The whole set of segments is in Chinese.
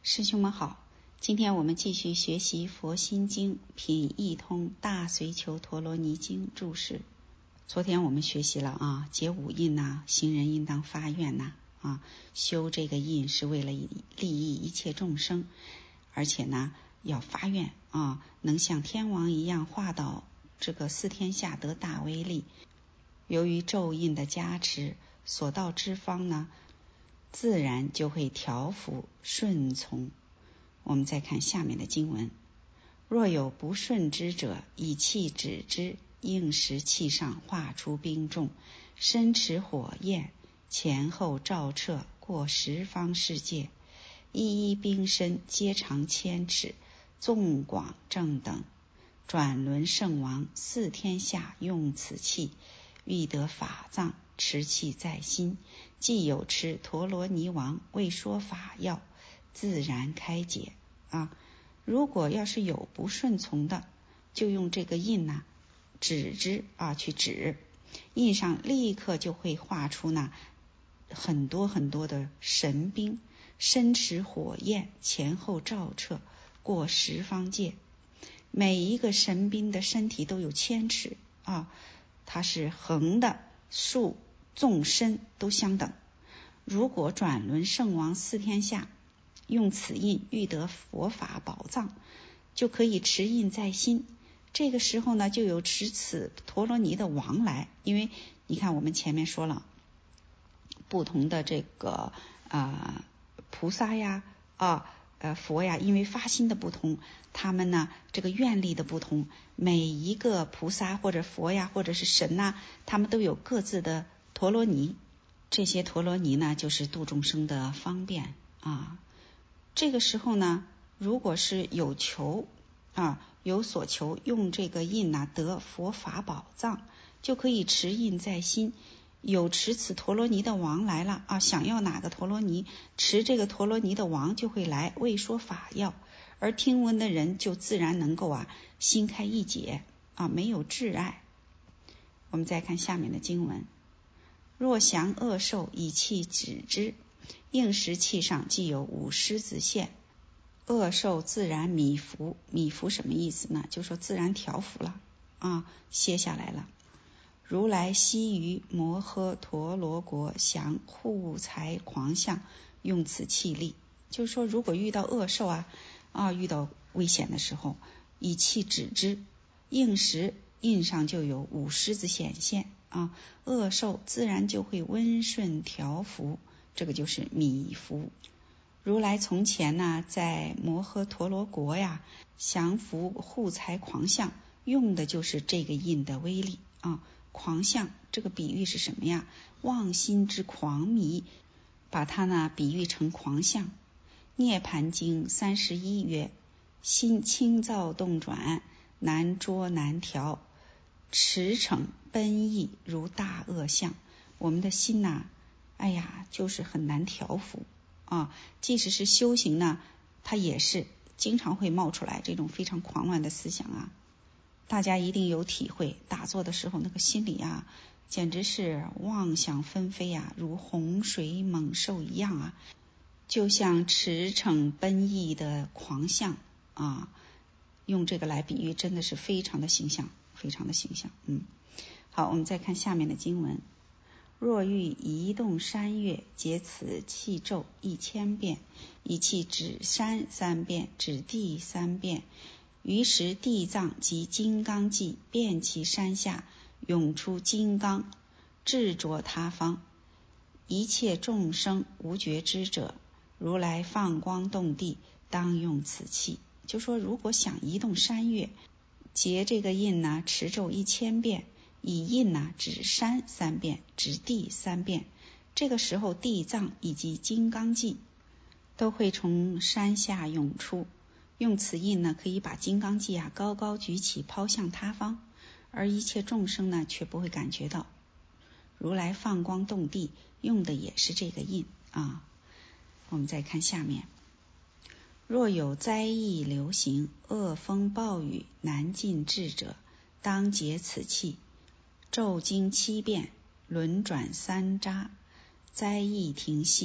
师兄们好，今天我们继续学习佛心经品义通大随求陀罗尼经注释。昨天我们学习了结五印行人应当发愿修这个印是为了利益一切众生，而且呢要发愿能像天王一样化到这个四天下得大威力。由于咒印的加持，所到之方呢自然就会调伏顺从。我们再看下面的经文：若有不顺之者，以气止之，应时气上化出冰众，身持火焰，前后照彻，过十方世界，一一冰身，皆长千尺，纵广正等。转轮圣王四天下用此气，欲得法藏，持气在心，既有持陀罗尼王为说法要，自然开解如果要是有不顺从的，就用这个印指之去指，印上立刻就会画出很多很多的神兵，身持火焰，前后照彻，过十方界。每一个神兵的身体都有千尺它是横的、竖、纵深都相等。如果转轮圣王四天下用此印欲得佛法宝藏，就可以持印在心。这个时候呢，就有持此陀罗尼的王来，因为你看我们前面说了，不同的这个菩萨佛因为发心的不同，他们呢这个愿力的不同，每一个菩萨或者佛或者是神他们都有各自的陀罗尼。这些陀罗尼呢就是度众生的方便这个时候呢，如果是有求有所求，用这个印得佛法宝藏，就可以持印在心。有持此陀罗尼的王来了想要哪个陀罗尼，持这个陀罗尼的王就会来为说法要，而听闻的人就自然能够心开意解没有挚爱。我们再看下面的经文：若降恶兽，以气止之，应时气上既有五狮子现，恶兽自然米服。米服什么意思呢？就说自然调伏了歇下来了。如来昔于摩诃陀罗国降护财狂象，用此气力。就是说如果遇到恶兽遇到危险的时候，以气止之，应时印上就有五狮子显现恶兽自然就会温顺调伏，这个就是米服。如来从前在摩诃陀罗国降服护财狂象，用的就是这个印的威力狂象这个比喻是什么呀？妄心之狂迷，把它比喻成狂象。涅盘经31曰：心轻躁动转，难捉难调，驰骋奔逸，如大恶象。我们的心就是很难调伏即使是修行呢，它也是经常会冒出来这种非常狂乱的思想大家一定有体会，打坐的时候那个心里简直是妄想纷飞如洪水猛兽一样就像驰骋奔逸的狂象用这个来比喻真的是非常的形象，非常的形象好，我们再看下面的经文：若欲移动山岳，结此气咒1000遍，以气止山3遍，止地3遍，于时地藏及金刚际遍其山下，涌出金刚，智着他方。一切众生无觉知者，如来放光动地，当用此气。就说如果想移动山岳，结这个印持咒1000遍，以印止山3遍，止地3遍，这个时候地藏以及金刚际都会从山下涌出。用此印可以把金刚际高高举起，抛向他方，而一切众生呢却不会感觉到。如来放光动地用的也是这个印我们再看下面：若有灾疫流行，恶风暴雨，难尽治者，当结此气，咒经7遍，轮转3匝，灾疫停息，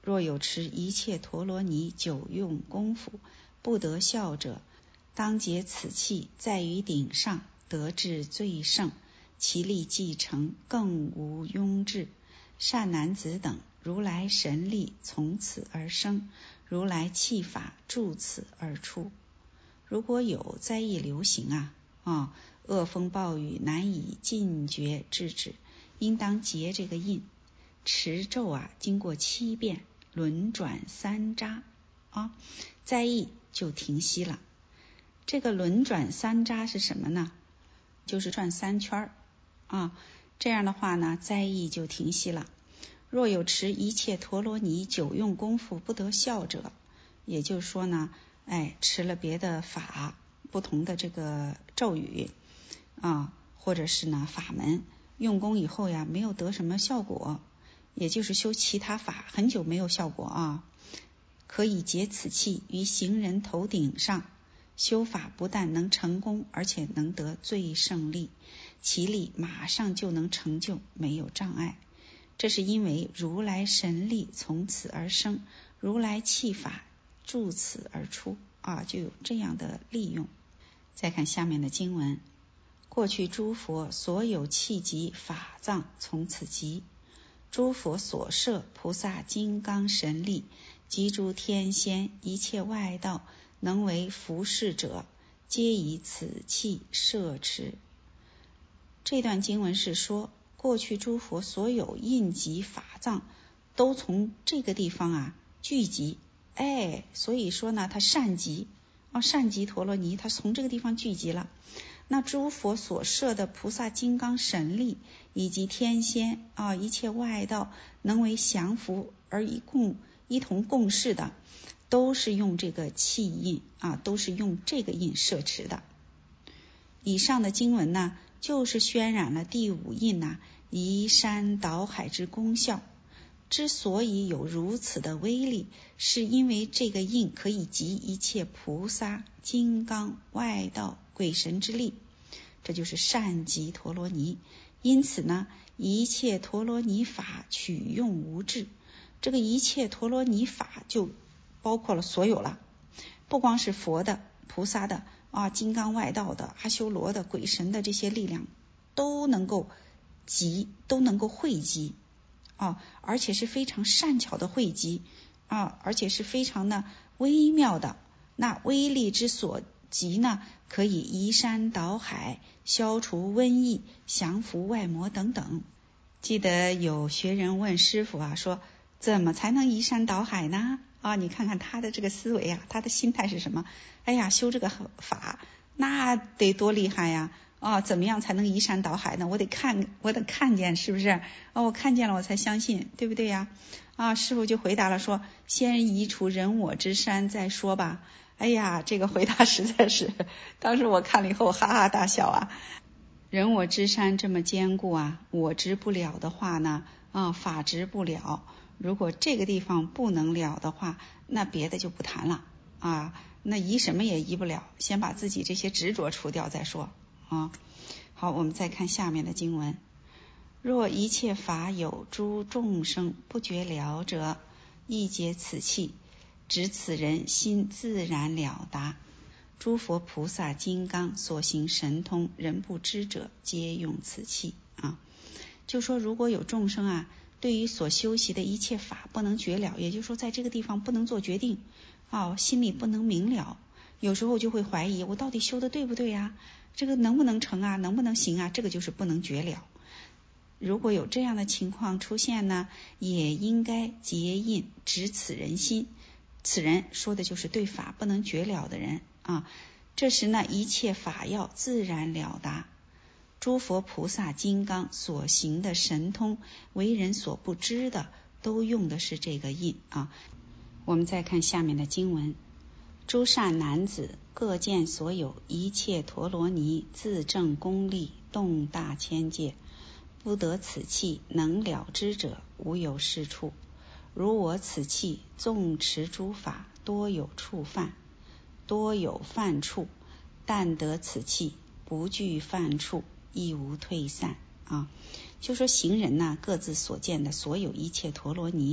若有持一切陀罗尼久用功夫不得效者，当解此气，在于顶上，得至最胜，其力既成，更无庸置。善男子等，如来神力从此而生，如来气法住此而出。如果有灾疫流行恶风暴雨难以尽绝制止，应当结这个印，持咒经过7遍，轮转3匝灾疫就停息了。这个轮转3匝是什么呢？就是转3圈这样的话呢，灾疫就停息了。若有持一切陀罗尼久用功夫不得效者，也就是说呢，持了别的法，不同的这个咒语或者是呢法门，用功以后没有得什么效果，也就是修其他法很久没有效果可以结此气于行人头顶上，修法不但能成功，而且能得最胜利，其力马上就能成就，没有障碍。这是因为如来神力从此而生，如来气法住此而出就有这样的利用。再看下面的经文，过去诸佛所有气集法藏从此集，诸佛所摄菩萨金刚神力及诸天仙一切外道能为服侍者，皆以此气摄持。这段经文是说，过去诸佛所有印集法藏都从这个地方聚集，所以说呢，他善集善集陀罗尼，他从这个地方聚集了。那诸佛所摄的菩萨金刚神力以及天仙一切外道能为降伏而一同共事的，都是用这个气印都是用这个印摄持的。以上的经文呢，就是渲染了第5印移山倒海之功效。之所以有如此的威力，是因为这个印可以集一切菩萨、金刚、外道、鬼神之力，这就是善集陀罗尼。因此呢，一切陀罗尼法取用无滞。这个一切陀罗尼法就包括了所有了，不光是佛的、菩萨的金刚外道的、阿修罗的、鬼神的这些力量都能够集，都能够汇集而且是非常善巧的汇集而且是非常的微妙的。那威力之所及呢，可以移山倒海，消除瘟疫，降服外魔等等。记得有学人问师父说，怎么才能移山倒海呢？你看看他的这个思维他的心态是什么？修这个法那得多厉害呀怎么样才能移山倒海呢？我得看见，是不是我看见了我才相信，对不对呀师父就回答了说，先移除人我之山再说吧。这个回答实在是当时我看了以后哈哈大笑人我之山这么坚固我执不了的话呢法执不了，如果这个地方不能了的话，那别的就不谈了那移什么也移不了，先把自己这些执着除掉再说好，我们再看下面的经文，若一切法有诸众生不觉了者，亦解此气，指此人心自然了达。诸佛菩萨金刚所行神通，人不知者，皆用此气就说如果有众生对于所修习的一切法不能觉了，也就是说在这个地方不能做决定心里不能明了，有时候就会怀疑我到底修的对不对这个能不能成能不能行这个就是不能觉了。如果有这样的情况出现呢，也应该结印指此人心，此人说的就是对法不能觉了的人这时呢，一切法要自然了达。诸佛菩萨金刚所行的神通，为人所不知的，都用的是这个印我们再看下面的经文，诸善男子各见所有一切陀罗尼自证功力，动大千界，不得此气能了知者，无有是处。如我此气纵持诸法，多有触犯，多有犯处，但得此气不惧犯处，亦无退散就说行人各自所见的所有一切陀罗尼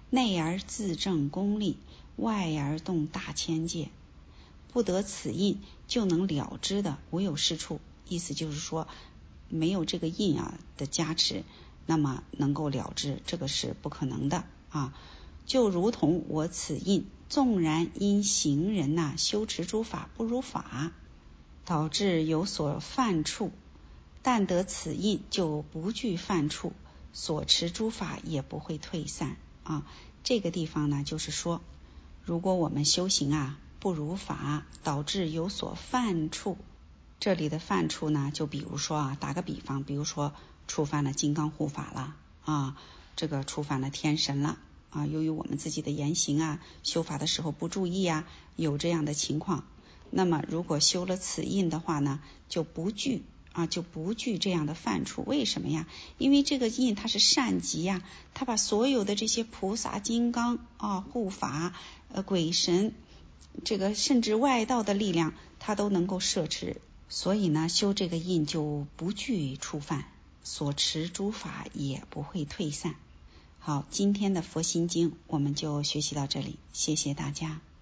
内而自正功利，外而动大千界，不得此印就能了知的无有是处。意思就是说，没有这个印的加持，那么能够了知，这个是不可能的啊。就如同我此印，纵然因行人修持诸法不如法，导致有所犯处，但得此印就不惧犯处，所持诸法也不会退散啊。这个地方呢，就是说，如果我们修行不如法，导致有所犯处，这里的犯处呢，就比如说打个比方，比如说触犯了金刚护法了这个触犯了天神了由于我们自己的言行修法的时候不注意有这样的情况，那么如果修了此印的话呢，就不惧这样的犯处。为什么呀？因为这个印它是善极它把所有的这些菩萨、金刚护法、鬼神，这个甚至外道的力量，它都能够摄持。所以呢，修这个印就不惧触犯，所持诸法也不会退散。好，今天的佛心经我们就学习到这里，谢谢大家。